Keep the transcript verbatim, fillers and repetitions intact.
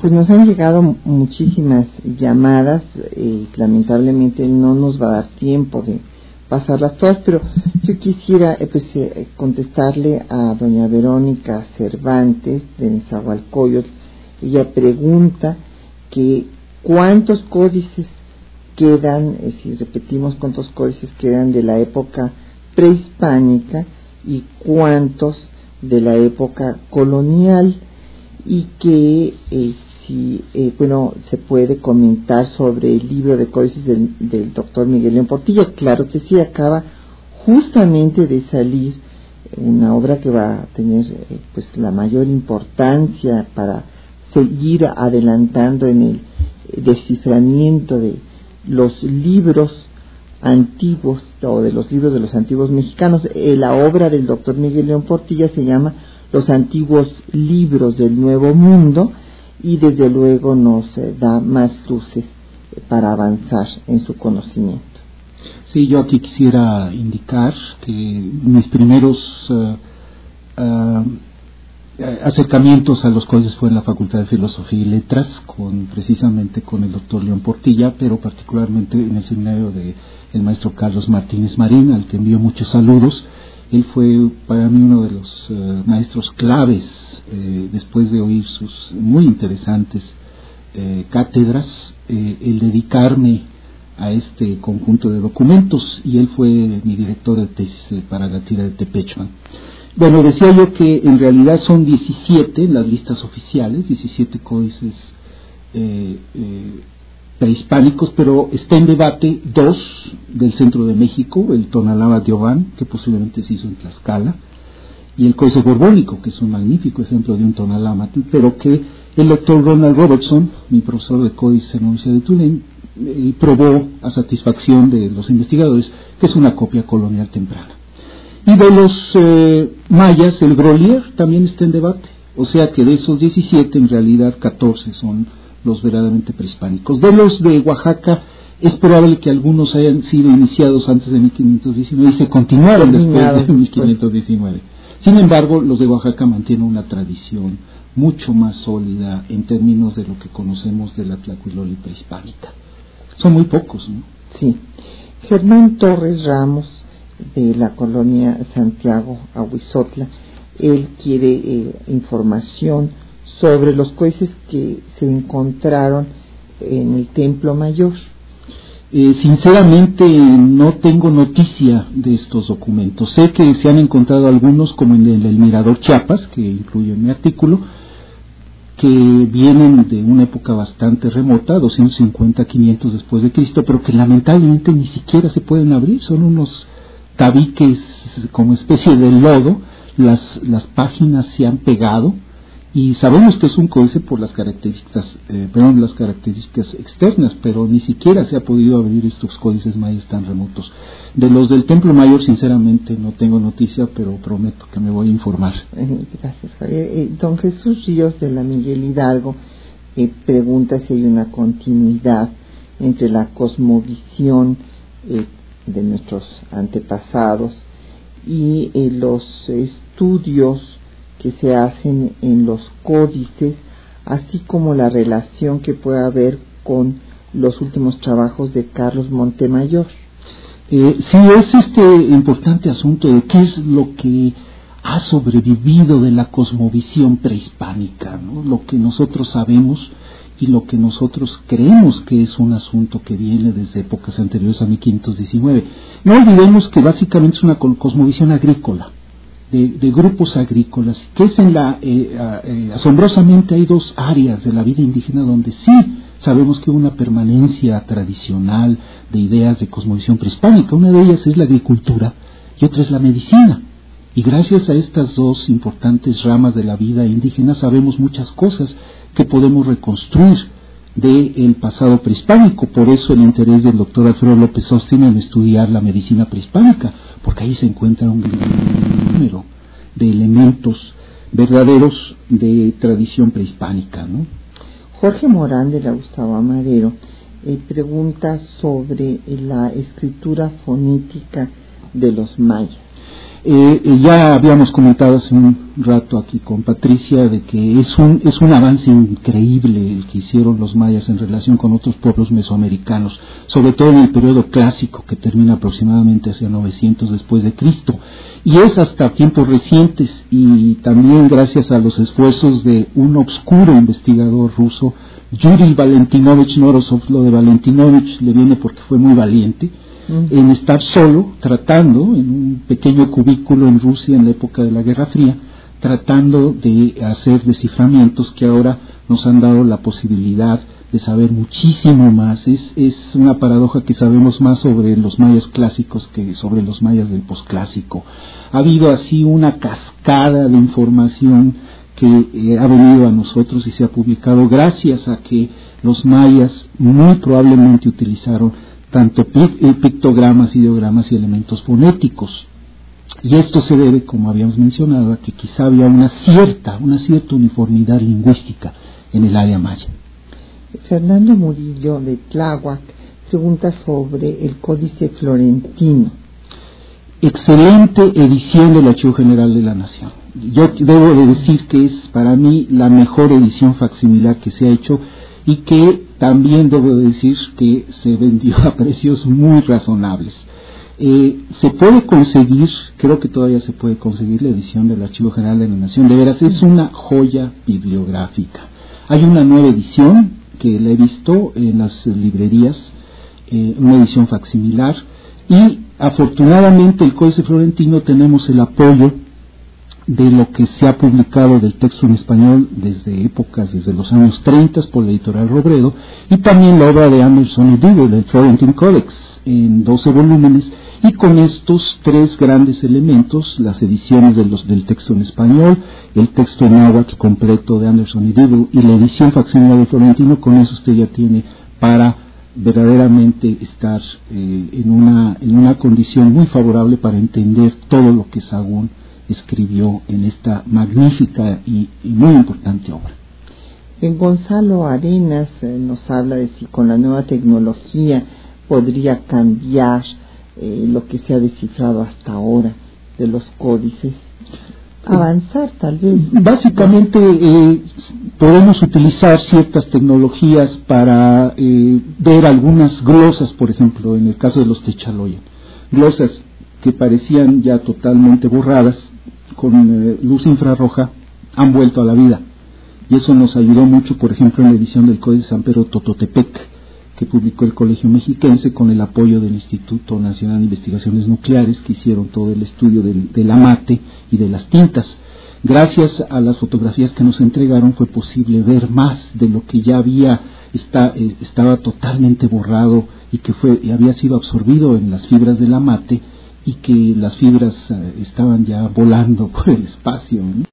pues nos han llegado muchísimas llamadas, eh, lamentablemente no nos va a dar tiempo de pasarlas todas, pero yo quisiera eh, pues, eh, contestarle a doña Verónica Cervantes de Nezahualcóyotl. Ella pregunta que cuántos códices quedan, eh, si repetimos cuántos códices quedan de la época prehispánica y cuántos de la época colonial, y que eh, si eh, bueno se puede comentar sobre el libro de códices del, del doctor Miguel León Portilla. Claro que sí, acaba justamente de salir una obra que va a tener eh, pues la mayor importancia para seguir adelantando en el desciframiento de los libros antiguos o de los libros de los antiguos mexicanos. Eh, la obra del doctor Miguel León Portilla se llama Los antiguos libros del Nuevo Mundo, y desde luego nos eh, da más luces eh, para avanzar en su conocimiento. Sí, yo aquí quisiera indicar que mis primeros uh, uh, acercamientos a los códices fue en la Facultad de Filosofía y Letras, con precisamente con el doctor León Portilla, pero particularmente en el seminario de el maestro Carlos Martínez Marín, al que envío muchos saludos. Él fue para mí uno de los uh, maestros claves, eh, después de oír sus muy interesantes eh, cátedras, eh, el dedicarme a este conjunto de documentos, y él fue mi director de tesis eh, para la tira de Tepechman. Bueno, decía yo que en realidad son diecisiete las listas oficiales, diecisiete códices eh, eh, prehispánicos, pero está en debate dos del centro de México, el Tonalá Diobán, que posiblemente se hizo en Tlaxcala, y el Códice Borbónico, que es un magnífico ejemplo de un Tonalá, pero que el doctor Ronald Robertson, mi profesor de códice en la Universidad de Tulane, eh, probó a satisfacción de los investigadores que es una copia colonial temprana. Y de los eh, mayas, el Grolier también está en debate, o sea que de esos diecisiete, en realidad catorce son los verdaderamente prehispánicos. De los de Oaxaca, es probable que algunos hayan sido iniciados antes de mil quinientos diecinueve y se continuaron después de mil quinientos diecinueve. Sin embargo, los de Oaxaca mantienen una tradición mucho más sólida en términos de lo que conocemos de la Tlacuiloli prehispánica. Son muy pocos, ¿no? Sí. Germán Torres Ramos, de la colonia Santiago Ahuizotla, él quiere eh, información sobre los códices que se encontraron en el Templo Mayor. Eh, sinceramente no tengo noticia de estos documentos. Sé que se han encontrado algunos, como en el, el Mirador Chiapas, que incluyo en mi artículo, que vienen de una época bastante remota, doscientos cincuenta, quinientos después de Cristo, pero que lamentablemente ni siquiera se pueden abrir. Son unos tabiques como especie de lodo, las, las páginas se han pegado, y sabemos que es un códice por las características, eh, perdón, las características externas, pero ni siquiera se ha podido abrir estos códices mayas tan remotos. De los del Templo Mayor, sinceramente, no tengo noticia, pero prometo que me voy a informar. Gracias, Javier. Eh, don Jesús Ríos, de la Miguel Hidalgo, eh, pregunta si hay una continuidad entre la cosmovisión eh, de nuestros antepasados y eh, los estudios que se hacen en los códices, así como la relación que puede haber con los últimos trabajos de Carlos Montemayor. Eh, sí, es este importante asunto de qué es lo que ha sobrevivido de la cosmovisión prehispánica, ¿no? Lo que nosotros sabemos y lo que nosotros creemos que es un asunto que viene desde épocas anteriores a mil quinientos diecinueve. No olvidemos que básicamente es una cosmovisión agrícola, de, de grupos agrícolas, que es en la, eh, eh, asombrosamente hay dos áreas de la vida indígena donde sí sabemos que hubo una permanencia tradicional de ideas de cosmovisión prehispánica. Una de ellas es la agricultura y otra es la medicina. Y gracias a estas dos importantes ramas de la vida indígena sabemos muchas cosas que podemos reconstruir del pasado prehispánico. Por eso el interés del doctor Alfredo López Austin en estudiar la medicina prehispánica, porque ahí se encuentra un gran número de elementos verdaderos de tradición prehispánica, ¿no? Jorge Morán, de la Gustavo Amadero, eh, pregunta sobre la escritura fonética de los mayas. Eh, eh, ya habíamos comentado hace un rato aquí con Patricia de que es un es un avance increíble el que hicieron los mayas en relación con otros pueblos mesoamericanos, sobre todo en el periodo clásico que termina aproximadamente hacia novecientos después de Cristo, y es hasta tiempos recientes, y también gracias a los esfuerzos de un obscuro investigador ruso, Yuri Valentinovich Norosov. Lo de Valentinovich le viene porque fue muy valiente en estar solo, tratando, en un pequeño cubículo en Rusia en la época de la Guerra Fría, tratando de hacer desciframientos que ahora nos han dado la posibilidad de saber muchísimo más. Es, es una paradoja que sabemos más sobre los mayas clásicos que sobre los mayas del posclásico. Ha habido así una cascada de información que eh, ha venido a nosotros y se ha publicado gracias a que los mayas muy probablemente utilizaron tanto pictogramas, ideogramas y elementos fonéticos. Y esto se debe, como habíamos mencionado, a que quizá había una cierta, una cierta uniformidad lingüística en el área maya. Fernando Murillo de Tláhuac pregunta sobre el Códice Florentino. Excelente edición del Archivo General de la Nación. Yo debo de decir que es para mí la mejor edición facsimilar que se ha hecho, y que también debo decir que se vendió a precios muy razonables. Eh, se puede conseguir, creo que todavía se puede conseguir la edición del Archivo General de la Nación. De veras, es una joya bibliográfica. Hay una nueva edición que la he visto en las librerías, eh, una edición facsimilar, y afortunadamente el Códice Florentino tenemos el apoyo de lo que se ha publicado del texto en español desde épocas, desde los años treinta por la editorial Robredo, y también la obra de Anderson y Dewey, el Florentine Codex, en doce volúmenes, y con estos tres grandes elementos, las ediciones de los, del texto en español, el texto en náhuatl completo de Anderson y Dewey y la edición facsimilar de Florentino, con eso usted ya tiene para verdaderamente estar eh, en una en una condición muy favorable para entender todo lo que Sahagún escribió en esta magnífica y, y muy importante obra. En Gonzalo Arenas eh, nos habla de si con la nueva tecnología podría cambiar eh, lo que se ha descifrado hasta ahora de los códices, avanzar tal vez. Básicamente eh, podemos utilizar ciertas tecnologías para eh, ver algunas glosas, por ejemplo, en el caso de los Techaloyan, glosas que parecían ya totalmente borradas, con eh, luz infrarroja han vuelto a la vida, y eso nos ayudó mucho, por ejemplo, en la edición del Códice San Pedro Tototepec, que publicó el Colegio Mexiquense con el apoyo del Instituto Nacional de Investigaciones Nucleares, que hicieron todo el estudio del, del amate y de las tintas. Gracias a las fotografías que nos entregaron fue posible ver más de lo que ya había está, eh, estaba totalmente borrado y que fue y había sido absorbido en las fibras del amate, y que las fibras eh, estaban ya volando por el espacio, ¿no?